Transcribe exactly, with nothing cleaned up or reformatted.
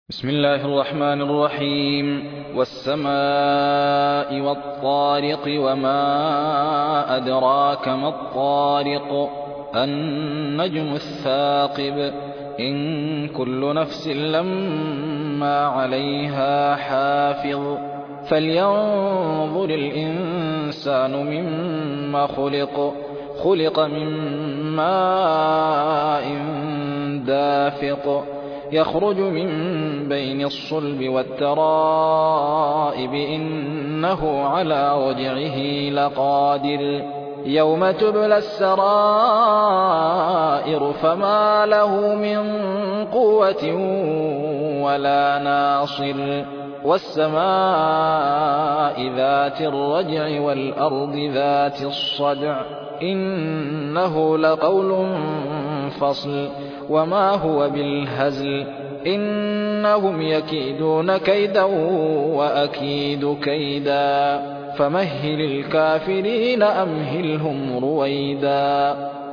بسم الله الرحمن الرحيم والسماء والطارق وما أدراك ما الطارق النجم الثاقب إن كل نفس لما عليها حافظ فلينظر الإنسان مما خلق خلق من ماء دافق يخرج من بين الصلب والترائب إنه على رجعه لقادر يوم تبلى السرائر فما له من قوة ولا ناصر والسماء ذات الرجع والأرض ذات الصدع إنه لقول فصل وما هو بالهزل إنهم يكيدون كيدا وأكيد كيدا فمهل الكافرين أمهلهم رويدا.